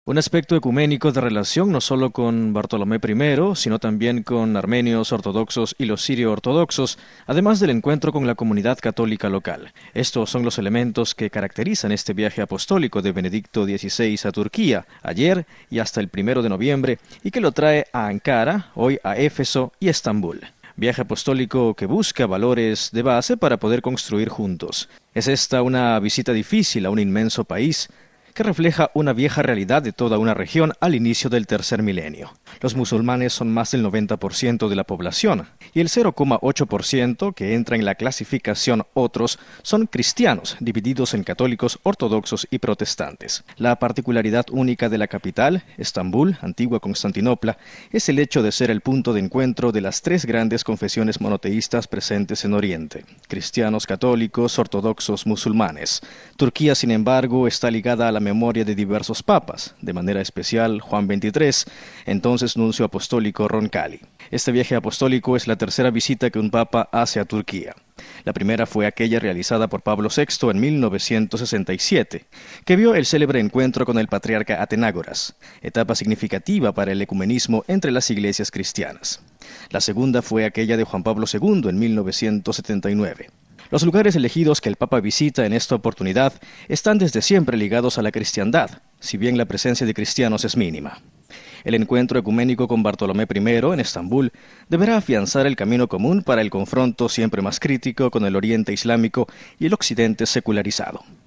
Un aspecto ecuménico de relación no solo con Bartolomé I, sino también con armenios ortodoxos y los sirio-ortodoxos, además del encuentro con la comunidad católica local. Estos son los elementos que caracterizan este viaje apostólico de Benedicto XVI a Turquía, ayer y hasta el 1 de noviembre, y que lo trae a Ankara, hoy a Éfeso y Estambul. Viaje apostólico que busca valores de base para poder construir juntos. Es esta una visita difícil a un inmenso país, que refleja una vieja realidad de toda una región al inicio del tercer milenio. Los musulmanes son más del 90% de la población, y el 0,8% que entra en la clasificación otros son cristianos, divididos en católicos, ortodoxos y protestantes. La particularidad única de la capital, Estambul, antigua Constantinopla, es el hecho de ser el punto de encuentro de las tres grandes confesiones monoteístas presentes en Oriente: cristianos, católicos, ortodoxos, musulmanes. Turquía, sin embargo, está ligada a la memoria de diversos papas, de manera especial Juan XXIII, entonces nuncio apostólico Roncalli. Este viaje apostólico es la tercera visita que un papa hace a Turquía. La primera fue aquella realizada por Pablo VI en 1967, que vio el célebre encuentro con el patriarca Atenágoras, etapa significativa para el ecumenismo entre las iglesias cristianas. La segunda fue aquella de Juan Pablo II en 1979. Los lugares elegidos que el Papa visita en esta oportunidad están desde siempre ligados a la cristiandad, si bien la presencia de cristianos es mínima. El encuentro ecuménico con Bartolomé I en Estambul deberá afianzar el camino común para el confronto siempre más crítico con el Oriente Islámico y el Occidente secularizado.